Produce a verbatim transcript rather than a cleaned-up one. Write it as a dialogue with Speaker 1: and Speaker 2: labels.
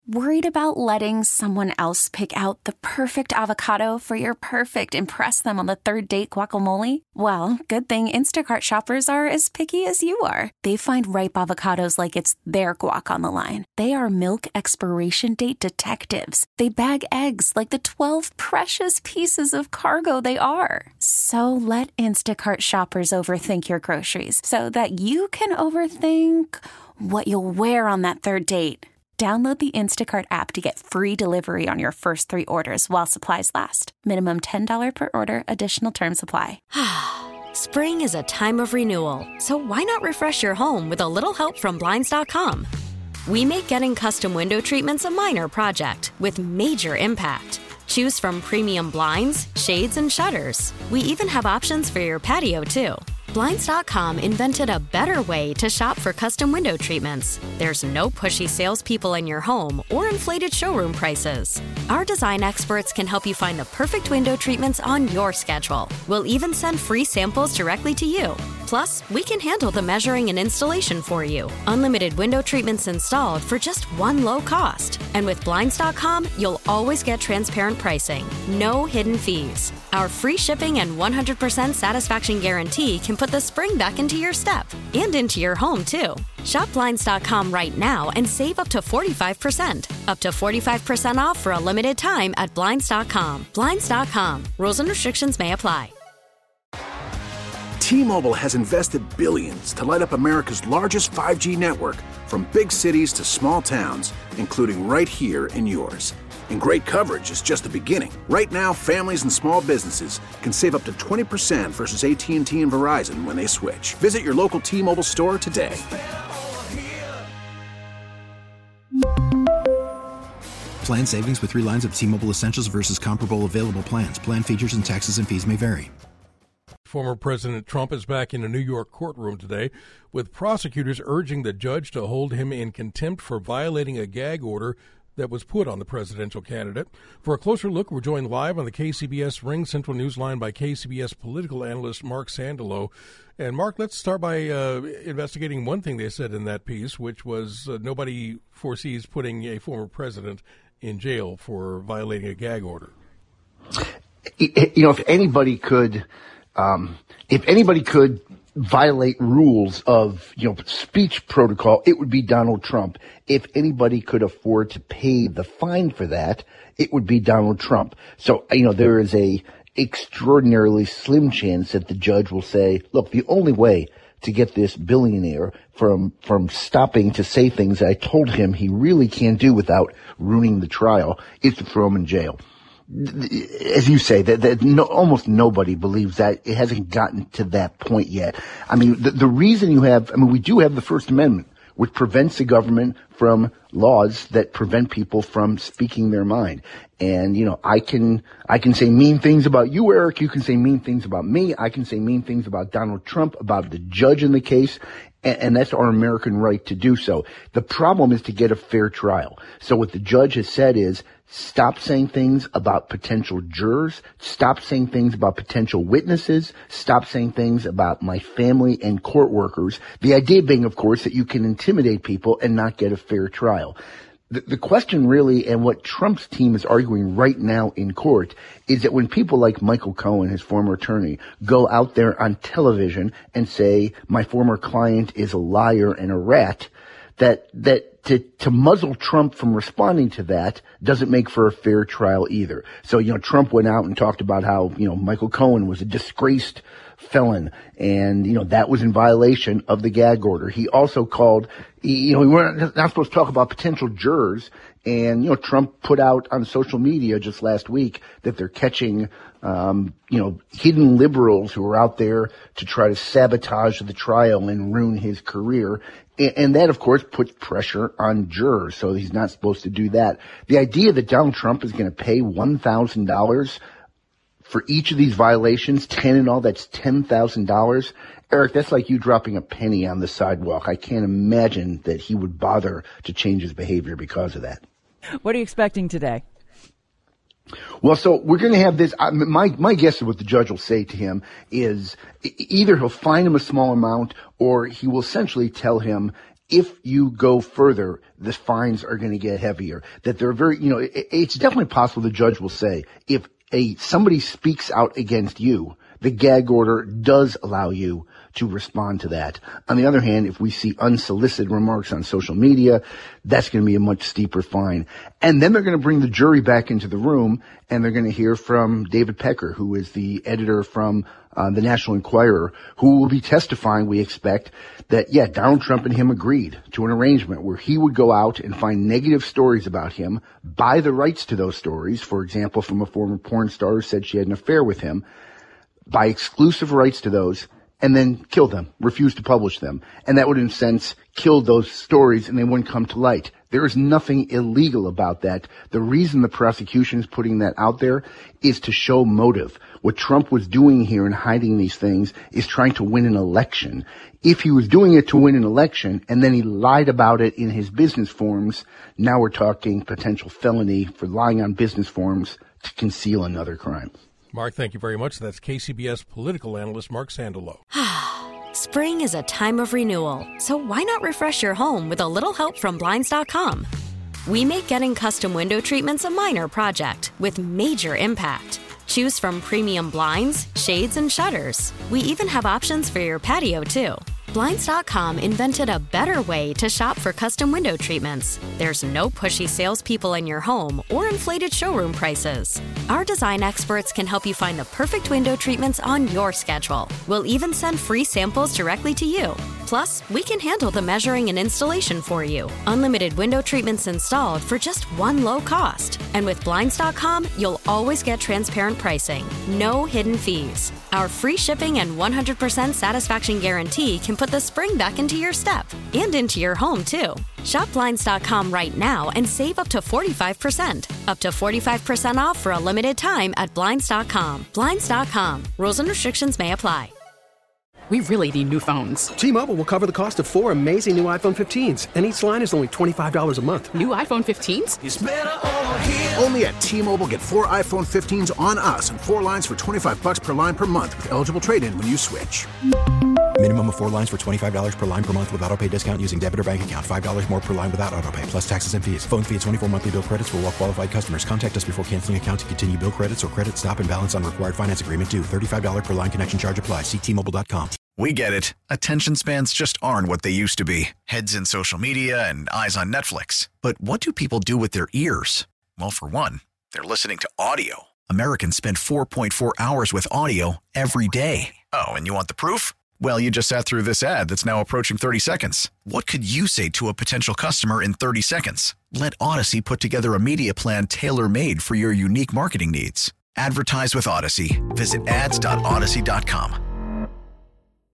Speaker 1: Worried about letting someone else pick out the perfect avocado for your perfect impress them on the third date guacamole? Well, good thing Instacart shoppers are as picky as you are. They find ripe avocados like it's their guac on the line. They are milk expiration date detectives. They bag eggs like the twelve precious pieces of cargo they are. So let Instacart shoppers overthink your groceries so that you can overthink what you'll wear on that third date. Download the Instacart app to get free delivery on your first three orders while supplies last. Minimum ten dollars per order. Additional terms apply.
Speaker 2: Spring is a time of renewal, so why not refresh your home with a little help from Blinds dot com? We make getting custom window treatments a minor project with major impact. Choose from premium blinds, shades, and shutters. We even have options for your patio, too. Blinds dot com invented a better way to shop for custom window treatments. There's no pushy salespeople in your home or inflated showroom prices. Our design experts can help you find the perfect window treatments on your schedule. We'll even send free samples directly to you. Plus, we can handle the measuring and installation for you. Unlimited window treatments installed for just one low cost. And with Blinds dot com, you'll always get transparent pricing. No hidden fees. Our free shipping and one hundred percent satisfaction guarantee can put the spring back into your step and into your home, too. Shop Blinds dot com right now and save up to forty-five percent. Up to forty-five percent off for a limited time at Blinds dot com. Blinds dot com. Rules and restrictions may apply.
Speaker 3: T-Mobile has invested billions to light up America's largest five G network, from big cities to small towns, including right here in yours. And great coverage is just the beginning. Right now, families and small businesses can save up to twenty percent versus A T and T and Verizon when they switch. Visit your local T-Mobile store today.
Speaker 4: Plan savings with three lines of T-Mobile Essentials versus comparable available plans. Plan features and taxes and fees may vary.
Speaker 5: Former President Trump is back in a New York courtroom today, with prosecutors urging the judge to hold him in contempt for violating a gag order that was put on the presidential candidate. For a closer look, we're joined live on the K C B S Ring Central Newsline by K C B S political analyst Mark Sandalo. And Mark, let's start by uh, investigating one thing they said in that piece, which was uh, nobody foresees putting a former president in jail for violating a gag order.
Speaker 6: You know, if anybody could, um, if anybody could violate rules of, you know, speech protocol, it would be Donald Trump. If anybody could afford to pay the fine for that, it would be Donald Trump. So, you know, there is a extraordinarily slim chance that the judge will say, look, the only way to get this billionaire from, from stopping to say things I told him he really can't do without ruining the trial is to throw him in jail. As you say, that, that no, almost nobody believes that. It hasn't gotten to that point yet. I mean, the, the reason you have, I mean, we do have the First Amendment, which prevents the government from laws that prevent people from speaking their mind. And, you know, I can, I can say mean things about you, Eric. You can say mean things about me. I can say mean things about Donald Trump, about the judge in the case. And, and that's our American right to do so. The problem is to get a fair trial. So what the judge has said is, stop saying things about potential jurors. Stop saying things about potential witnesses. Stop saying things about my family and court workers. The idea being, of course, that you can intimidate people and not get a fair trial. The, the question really, and what Trump's team is arguing right now in court, is that when people like Michael Cohen, his former attorney, go out there on television and say, my former client is a liar and a rat, that, that, To, to muzzle Trump from responding to that doesn't make for a fair trial either. So, you know, Trump went out and talked about how, you know, Michael Cohen was a disgraced felon and, you know, that was in violation of the gag order. He also called, you know, we weren't not supposed to talk about potential jurors. And, you know, Trump put out on social media just last week that they're catching, um, you know, hidden liberals who are out there to try to sabotage the trial and ruin his career. And that, of course, puts pressure on jurors, so he's not supposed to do that. The idea that Donald Trump is going to pay one thousand dollars for each of these violations, ten and all, that's ten thousand dollars. Eric, that's like you dropping a penny on the sidewalk. I can't imagine that he would bother to change his behavior because of that.
Speaker 7: What are you expecting today?
Speaker 6: Well, so we're going to have this. Uh, my my guess of what the judge will say to him is either he'll fine him a small amount or he will essentially tell him, if you go further, the fines are going to get heavier. That they're very, you know, it, it's definitely possible the judge will say, if a somebody speaks out against you, the gag order does allow you to respond to that. On the other hand, if we see unsolicited remarks on social media, that's going to be a much steeper fine. And then they're going to bring the jury back into the room, and they're going to hear from David Pecker, who is the editor from uh, the National Enquirer, who will be testifying, we expect, that, yeah, Donald Trump and him agreed to an arrangement where he would go out and find negative stories about him, buy the rights to those stories, for example, from a former porn star who said she had an affair with him, buy exclusive rights to those, and then kill them, refuse to publish them. And that would, in a sense, kill those stories and they wouldn't come to light. There is nothing illegal about that. The reason the prosecution is putting that out there is to show motive. What Trump was doing here and hiding these things is trying to win an election. If he was doing it to win an election and then he lied about it in his business forms, now we're talking potential felony for lying on business forms to conceal another crime.
Speaker 5: Mark, thank you very much. That's K C B S political analyst Mark Sandalow.
Speaker 2: Spring is a time of renewal, so why not refresh your home with a little help from Blinds dot com? We make getting custom window treatments a minor project with major impact. Choose from premium blinds, shades, and shutters. We even have options for your patio, too. Blinds dot com invented a better way to shop for custom window treatments. There's no pushy salespeople in your home or inflated showroom prices. Our design experts can help you find the perfect window treatments on your schedule. We'll even send free samples directly to you. Plus, we can handle the measuring and installation for you. Unlimited window treatments installed for just one low cost. And with Blinds dot com, you'll always get transparent pricing. No hidden fees. Our free shipping and one hundred percent satisfaction guarantee can put the spring back into your step and into your home, too. Shop Blinds dot com right now and save up to forty-five percent. Up to forty-five percent off for a limited time at Blinds dot com. Blinds dot com. Rules and restrictions may apply.
Speaker 8: We really need new phones.
Speaker 9: T-Mobile will cover the cost of four amazing new iPhone fifteens, and each line is only twenty-five dollars a month.
Speaker 8: New iPhone fifteens?
Speaker 3: It's better over here. Only at T-Mobile, get four iPhone fifteens on us and four lines for twenty-five dollars per line per month with eligible trade-in when you switch.
Speaker 4: Minimum of four lines for twenty-five dollars per line per month with autopay discount using debit or bank account. five dollars more per line without autopay, plus taxes and fees. Phone fee at twenty-four monthly bill credits for well-qualified customers. Contact us before canceling account to continue bill credits or credit stop and balance on required finance agreement due. thirty-five dollars per line connection charge applies. See T Mobile dot com.
Speaker 10: We get it. Attention spans just aren't what they used to be. Heads in social media and eyes on Netflix. But what do people do with their ears? Well, for one, they're listening to audio. Americans spend four point four hours with audio every day. Oh, and you want the proof? Well, you just sat through this ad that's now approaching thirty seconds. What could you say to a potential customer in thirty seconds? Let Odyssey put together a media plan tailor-made for your unique marketing needs. Advertise with Odyssey. Visit ads dot odyssey dot com.